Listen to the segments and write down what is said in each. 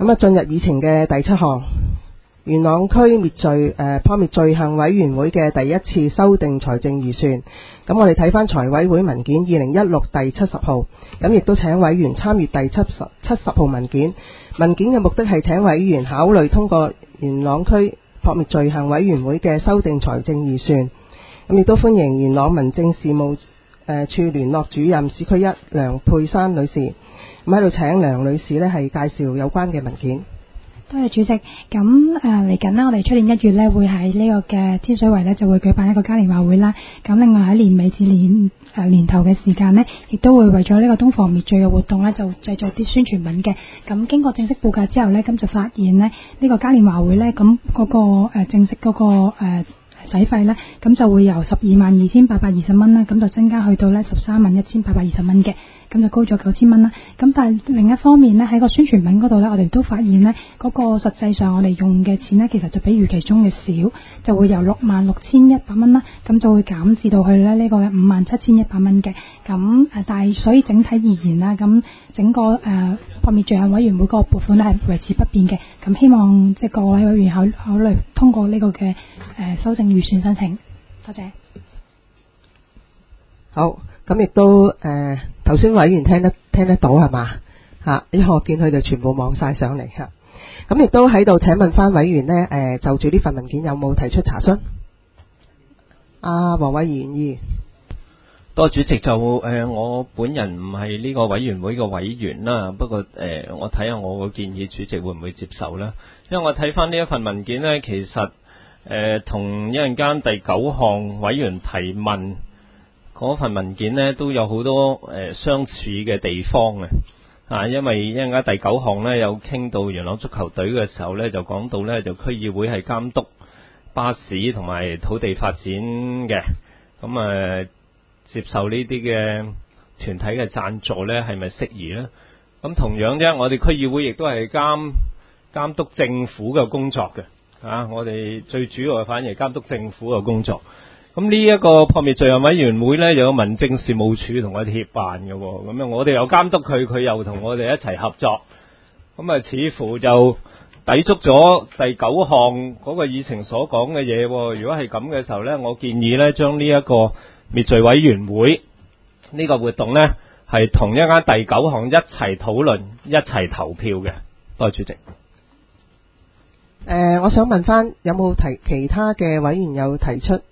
咁進入議程嘅第7項，元朗區撲滅罪行委員會嘅第一次修訂財政預算。咁我哋睇返財委會文件2016第70號，咁亦都請委員參閱第70號文件。文件嘅目的係請委員考慮通過元朗區撲滅罪行委員會嘅修訂財政預算。咁亦都歡迎元朗民政事務處聯絡主任市區1梁佩珊女士。咁喺度請梁女士呢係介紹有關嘅文件。 多謝主席。咁嚟緊啦，我哋出年1月呢會喺呢個嘅天水圍呢就會舉辦一個嘉年華會啦。咁另外喺年尾至年頭嘅時間呢，亦都會為咗呢個冬防滅罪嘅活動呢，就製作啲宣傳品嘅。咁經過正式報價之後呢，咁就發現呢，呢個嘉年華會呢，咁嗰個正式嗰個使費呢，咁就會由122820蚊啦，咁就增加去到呢131820蚊嘅。咁就高咗9000蚊啦。咁但係另一方面呢，喺個宣傳品嗰度呢，我哋都發現呢，嗰個實際上我哋用嘅錢呢，其實就比預期中嘅少，就會由66100蚊啦，咁就會減至到去呢個57100蚊嘅。咁但係所以整體而言啦，咁整個撲滅罪行委員會個撥款呢係維持不變嘅。咁希望即係各位委員考慮通過呢個嘅修正預算申請。多謝。 好。咁亦都頭先委員聽得到係嘛嚇？因為我見佢哋全部望晒上嚟嚇。咁亦都喺度請問翻委員呢，就住呢份文件有冇提出查詢？黃偉賢議員。 多主席，就我本人唔係呢個委員會嘅委員啦，不過我睇下我個建議，主席會唔會接受呢？因為我睇翻呢一份文件呢，其實同一陣間第9項委員提問嗰份文件呢都有好多相似嘅地方嘅因為一陣間第9項呢有傾到元朗足球隊嘅時候呢，就講到呢就區議會係監督巴士同埋土地發展嘅，咁接受呢啲嘅團體嘅贊助呢係咪適宜呢？咁同樣啫，我哋區議會亦都係監督政府嘅工作嘅我哋最主要係反而監督政府嘅工作。咁呢一個撲滅罪行委員會呢，又有民政事務處同我哋協辦嘅，咁我哋又監督佢，佢又同我哋一齊合作，咁似乎就抵觸咗第9項嗰個議程所講嘅嘢。如果係咁嘅時候呢，我建議呢將呢一個滅罪委員會呢個活動呢，係同一間第9項一齊討論、一齊投票嘅。多謝主席。 我想問翻有冇其他嘅委員有提出？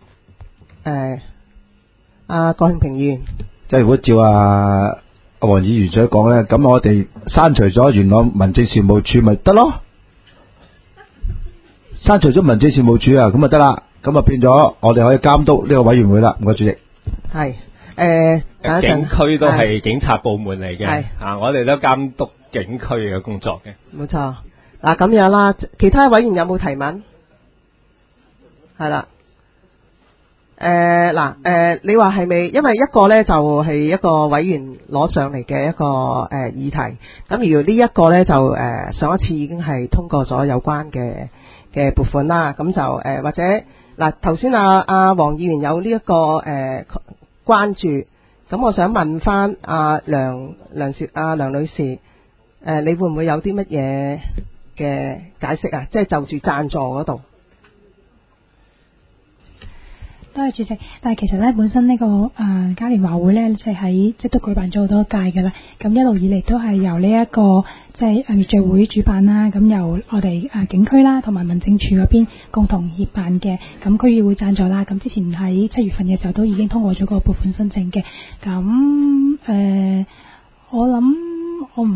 郭慶平議員， 即係如果照黃議員所講咧，咁我哋刪除咗元朗民政事務處咪得咯？刪除咗民政事務處咁咪得啦，咁變咗我哋可以監督呢個委員會啦。唔該主席。 係警區都係警察部門嚟嘅，我哋都監督警區嘅工作嘅。 冇錯。嗱咁樣啦，其他委員有冇提問？係啦。你話係咪？因為一個呢就係一個委員攞上嚟嘅一個議題，咁而呢一個呢就上一次已經係通過咗有關嘅撥款啦，咁就或者頭先黃議員有呢一個關注，咁我想問翻梁女士，你會唔會有啲乜嘢嘅解釋啊？即係就住贊助嗰度。 多謝主席。但係其實咧，本身呢個嘉年華會咧，即都舉辦咗好多屆嘅啦。咁一路以嚟都係由呢一個即係滅罪會主辦啦。咁由我哋警區啦，同埋民政處嗰邊共同協辦嘅。咁區議會贊助啦。咁之前喺7月份嘅時候都已經通過咗個撥款申請嘅。咁我諗我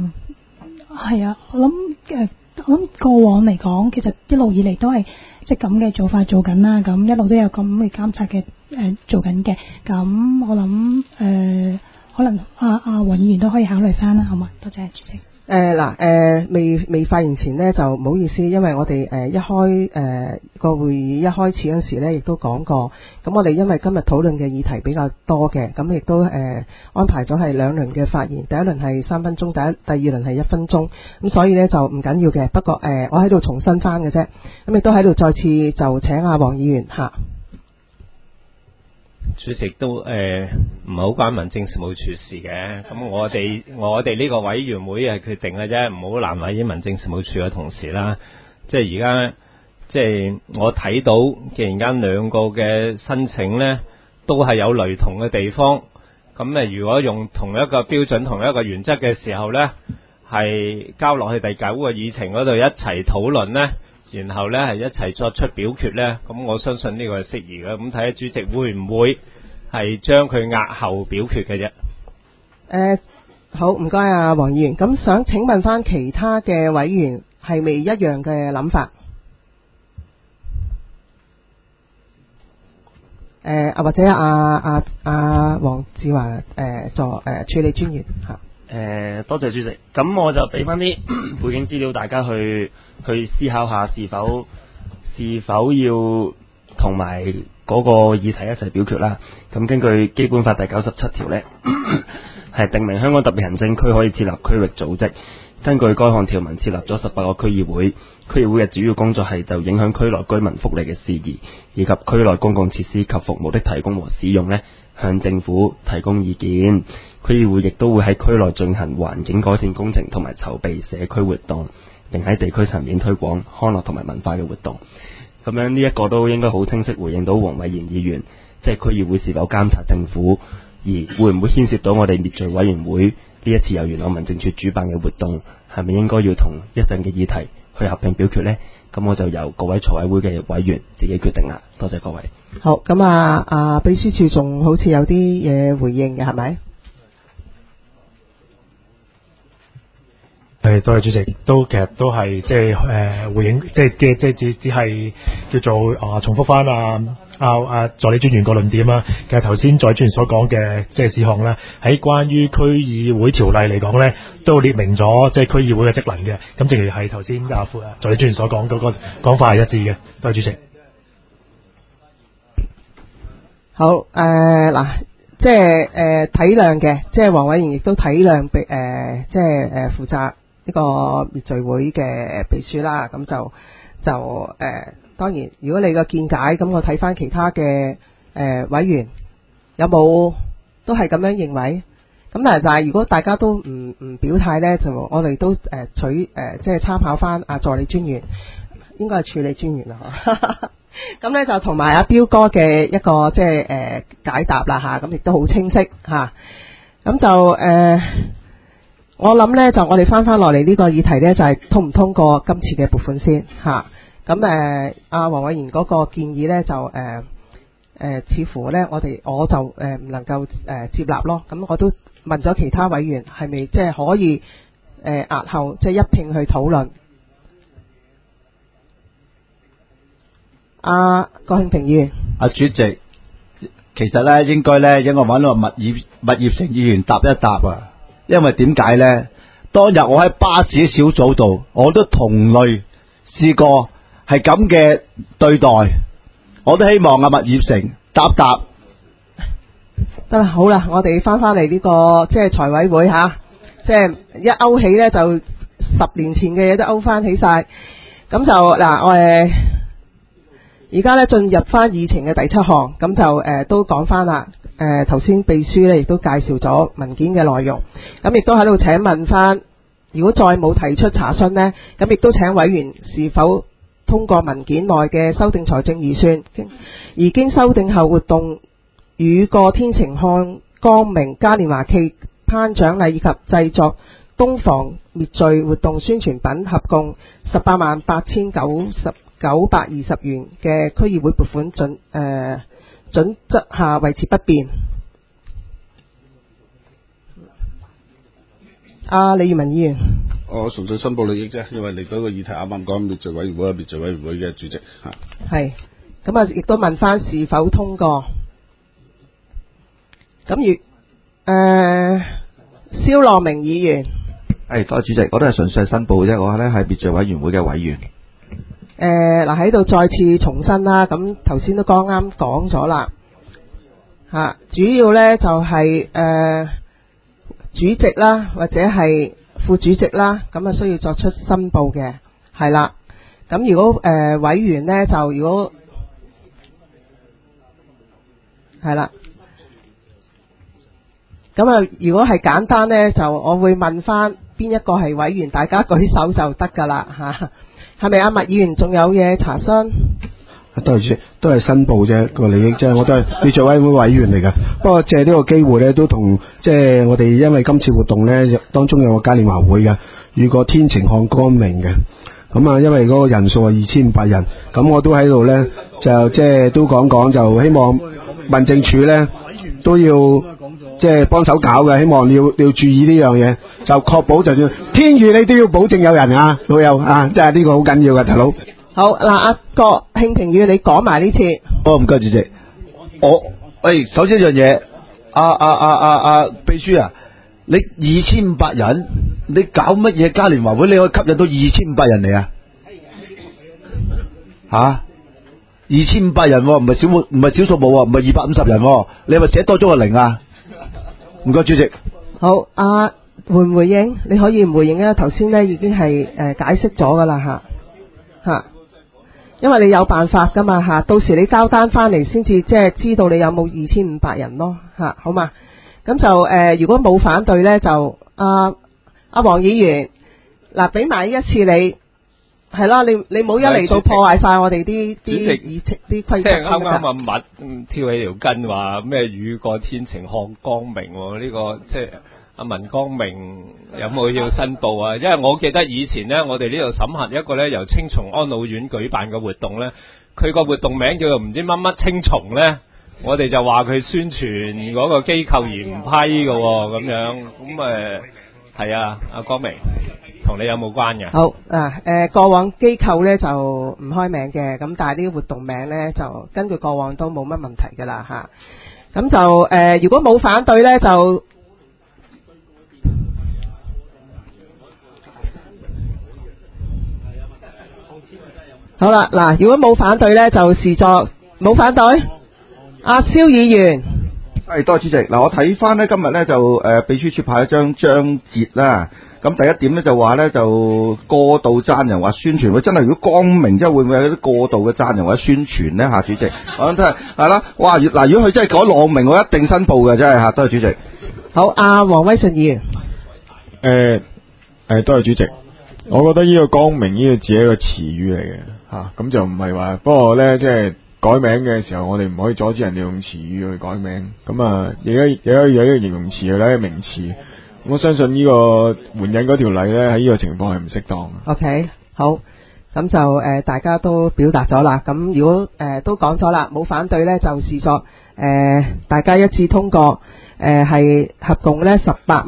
諗過往嚟講，其實一路以嚟都係即係咁嘅做法做緊啦，咁一路都有咁嘅監察嘅做緊嘅。咁我諗可能黃議員都可以考慮翻啦，好嘛？多謝主席。 未發言前呢，就唔好意思，因為我哋一開個會議一開始嗰時呢，亦都講過，咁我哋因為今日討論嘅議題比較多嘅，咁亦都安排咗係2輪嘅發言，第一輪係3分鐘，第二輪係1分鐘，咁所以呢，就唔緊要嘅。不過我喺度重申翻嘅啫，咁亦都喺度再次就請黃議員主席都唔係好關民政事務處事嘅，咁我哋呢個委員會係決定嘅啫，唔好難為啲民政事務處嘅同事啦。即係而家即係我睇到，既然間兩個嘅申請呢都係有雷同嘅地方，咁如果用同一個標準、同一個原則嘅時候呢，係交落去第9個議程嗰度一齊討論呢，然後呢係一齊作出表決呢，咁我相信呢個係適宜嘅。咁睇下主席會唔會係將佢押後表決嘅啫。 好，唔該啊，黃議員。咁想請問翻其他嘅委員係咪一樣嘅諗法？或者黃志華做處理專員嚇。 多謝主席。咁我就俾翻啲背景資料，大家去思考下是否要同埋嗰個議題一齊表決啦。咁根據基本法第97條呢，係定明香港特別行政區可以設立區域組織。根據該項條文，設立咗18個區議會。區議會嘅主要工作係就影響區內居民福利嘅事宜，以及區內公共設施及服務的提供和使用呢，向政府提供意見。區議會亦都會喺區內進行環境改善工程同埋籌備社區活動，並喺地區層面推廣康樂同埋文化嘅活動。咁樣呢一個都應該好清晰回應到黃偉賢議員，即係區議會是否監察政府，而會唔會牽涉到我哋滅罪委員會呢一次由元朗民政處主辦嘅活動，係咪應該要同一陣嘅議題去合併表決呢？咁我就由各位財委會嘅委員自己決定啦。多謝各位。 好，咁秘書處仲好似有啲嘢回應嘅，係咪？ 多謝主席，其實都係即係回應，即係只係叫做重複翻助理專員個論點啦。其實頭先助理專員所講嘅即係事項咧，喺關於區議會條例嚟講咧，都列明咗即係區議會嘅職能嘅。咁正如係頭先助理專員所講嗰個講法係一致嘅。多謝主席。 好，嗱。即係體諒嘅，即係黃偉賢亦都體諒即係負責呢個滅罪會嘅秘書啦。咁就當然，如果你個見解，咁我睇翻其他嘅委員有冇都係咁樣認為。咁但係如果大家都唔表態呢，就我哋都即係參考翻助理專員，應該係處理專員啦。咁咧就同埋阿彪哥嘅一個即係解答啦吓，咁亦都好清晰吓。咁就我諗咧就我哋翻落嚟呢個議題咧，就係通唔通過今次嘅撥款先吓。咁阿黃偉賢嗰個建議咧就似乎咧我就唔能夠接納咯。咁我都問咗其他委員係咪即係可以押後即係一併去討論。郭慶平議員， 主席，其實咧應該揾個麥業成議員答一答啊，因為點解咧？當日我喺巴士小組度，我都同類試過係咁嘅對待，我都希望麥業成答。 得啦，好啦，我哋翻嚟呢個即係財委會吓，即係一勾起咧就10年前嘅嘢都勾翻起晒，咁就嗱而家咧進入翻議程嘅第7項，咁就都講翻啦。頭先秘書咧亦都介紹咗文件嘅內容，咁亦都喺度請問翻，如果再冇提出查詢呢，咁亦都請委員是否通過文件內嘅修訂財政預算，而經修訂後活動與個天晴漢光明嘉年華暨頒獎禮以及製作東防滅罪活動宣傳品合共188920元嘅區議會撥款準則下維持不變。李裕文議員， 我純粹申報利益啫，因為嚟到個議題啱啱講滅罪委員會嘅主席嚇。係， 咁亦都問翻是否通過。咁蕭樂明議員， 多謝主席，我都係純粹申報啫，我係滅罪委員會嘅委員。 喺度再次重申啦，咁頭先都剛啱講咗啦，主要呢就係主席啦，或者係副主席啦，咁需要作出申報嘅，係啦。咁如果委員呢，就如果係啦， 咁啊，如果係簡單呢，就我會問翻邊一個係委員，大家舉手就得㗎啦嚇。係咪阿麥議員仲有嘢查詢？ 都係申報啫個利益啫，我都係別罪委員會委員嚟㗎。不過借呢個機會咧，都同即係我哋因為今次活動咧，當中有個嘉年華會嘅，遇過天晴看光明嘅。咁啊，因為嗰個人數係2500人，咁我都喺度咧，就即係都講，就希望民政處咧都要即係幫手搞嘅，希望你要注意呢樣嘢，就確保就算天雨你都要保證有人啊，老友啊，即係呢個好緊要嘅，大佬。 好嗱，阿郭慶平宇，你講埋呢次。 唔該主席。首先一樣嘢，秘書啊，你2500人，你搞乜嘢嘉年華會？你可以吸引到2500人嚟啊？吓？2500人唔係小數目，唔係250人，你係咪寫多咗個零啊？唔該主席。 好，回唔回應？你可以唔回應啊？頭先咧已經係解釋咗噶啦吓。因為你有辦法噶嘛吓，到時你交單翻嚟先至即係知道你有冇2500人咯吓，好嘛？咁就如果冇反對咧，就阿黃議員嗱，俾埋一次你係啦，你冇一嚟到破壞晒我哋啲議程啲規則。 即係啱啱阿麥挑起條筋話咩雨過天晴看光明喎，呢個即係。阿文光明有冇要申報啊？因為我記得以前呢，我哋呢度審核一個呢由青松安老院舉辦嘅活動呢，佢個活動名叫做唔知乜乜青松呢，我哋就話佢宣傳嗰個機構而唔批嘅咁樣，咁係啊，阿光明同你有冇關嘅？好嗱，過往機構呢就唔開名嘅，咁但係呢個活動名呢，就根據過往都冇乜問題㗎啦嚇。咁就如果冇反對呢，就好啦，嗱，如果冇反對咧，就視作冇反對。阿蕭議員， 多謝主席。嗱，我睇翻咧今日咧就秘書處派咗張章節啦。咁第一點咧就話咧就過度讚人或宣傳，真係如果光明，即係會唔會有啲過度嘅讚人或者宣傳咧？主席，我諗真係啦。哇，嗱，如果佢真係改朗明，我一定申報嘅，真係多謝主席。 好，阿黃威信議員。 多謝主席。我覺得呢個光明呢個字係一個詞語嚟嘅。咁就唔係話，不過咧即係改名嘅時候，我哋唔可以阻止人哋用詞語去改名。咁啊，而家有一個形容詞，有一個名詞。我相信呢個援引嗰條例咧，喺呢個情況係唔適當。 OK， 好，咁就大家都表達咗啦。咁如果都講咗啦，冇反對咧，就視作大家一致通過，係合共咧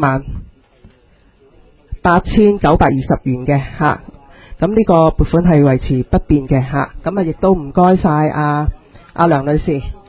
18,920元嘅吓。咁呢個撥款係維持不變嘅吓，咁亦都唔該晒阿梁女士。